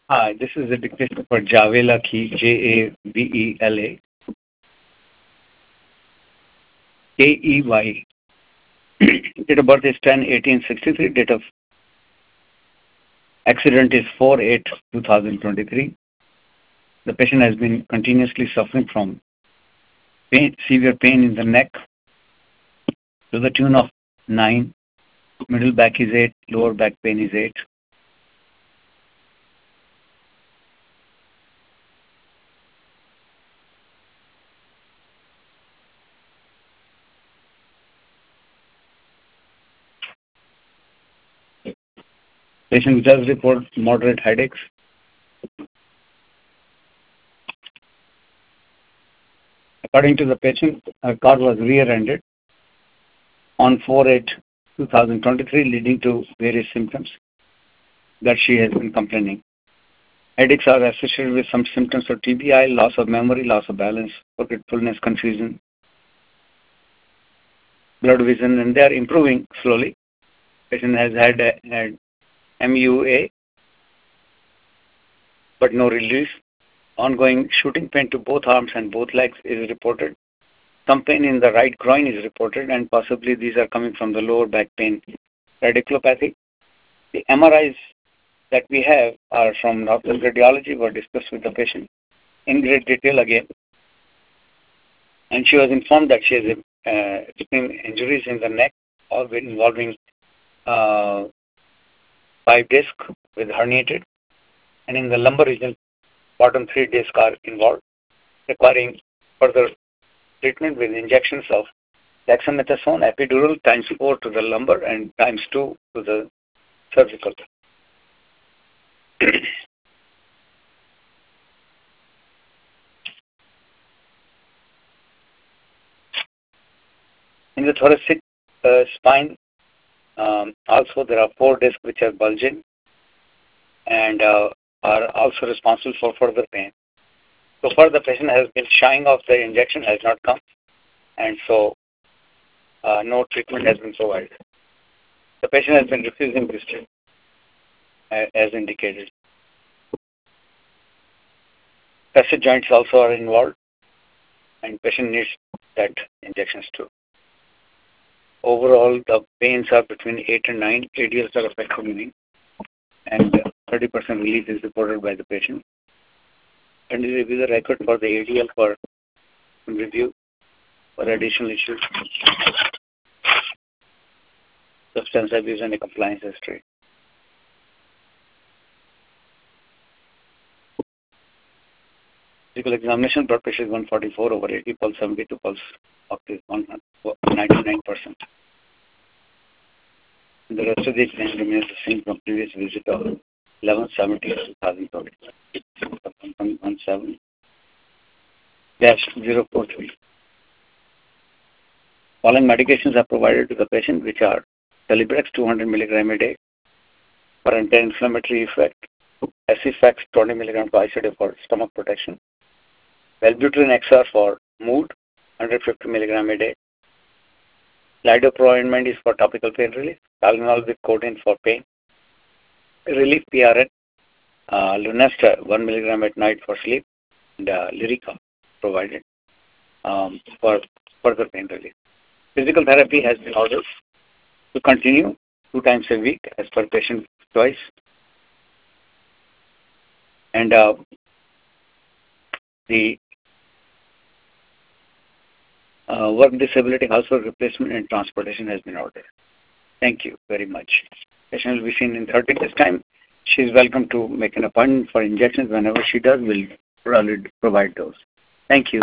Hi, this is a dictation for Javela Key, Javela Key. Date of birth is 10/18/63. Date of accident is 4/8/2023. The patient has been continuously suffering from severe pain in the neck to the tune of 9. Middle back is 8. Lower back pain is 8. Patient does report moderate headaches. According to the patient, her car was rear-ended on 4/8/2023, leading to various symptoms that she has been complaining. Headaches are associated with some symptoms of TBI, loss of memory, loss of balance, forgetfulness, confusion, blurred vision, and they are improving slowly. Patient has had MUA, but no relief. Ongoing shooting pain to both arms and both legs is reported. Some pain in the right groin is reported, and possibly these are coming from the lower back pain. Radiculopathy. The MRIs that we have are from Northwest Radiology, were discussed with the patient in great detail again. And she was informed that she has extreme injuries in the neck, all involving 5 disc with herniated, and in the lumbar region, bottom 3 discs are involved, requiring further treatment with injections of dexamethasone epidural times 4 to the lumbar and times 2 to the cervical. In the thoracic spine, also there are 4 discs which are bulging and are also responsible for further pain. So far the patient has been shying off the injection, has not come, and so no treatment has been provided. The patient has been refusing this treatment as indicated. Facet joints also are involved, and patient needs that injections too. Overall, the pains are between 8 and 9. ADLs are affected, and 30% relief is reported by the patient. And we review the record for the ADL for review for additional issues, substance abuse, and a compliance history. Physical examination, blood pressure is 144/80, pulse 72, pulse up to 99%. And the rest of the exam remains the same from previous visit of 11/70/2020. 17-043. Following medications are provided to the patient, which are Celebrex 200 mg a day for anti-inflammatory effect, Acifex 20 mg twice a day for stomach protection, Wellbutrin XR for mood 150 mg a day, Lidoprol ointment is for topical pain relief, Tylenol with codeine for pain relief, PRN, Lunesta 1 mg at night for sleep, and Lyrica provided for further pain relief. Physical therapy has been ordered to continue 2 times a week as per patient choice. And the work disability, household replacement, and transportation has been ordered. Thank you very much. Patient will be seen in 30 days' time. She is welcome to make an appointment for injections. Whenever she does, we'll provide those. Thank you.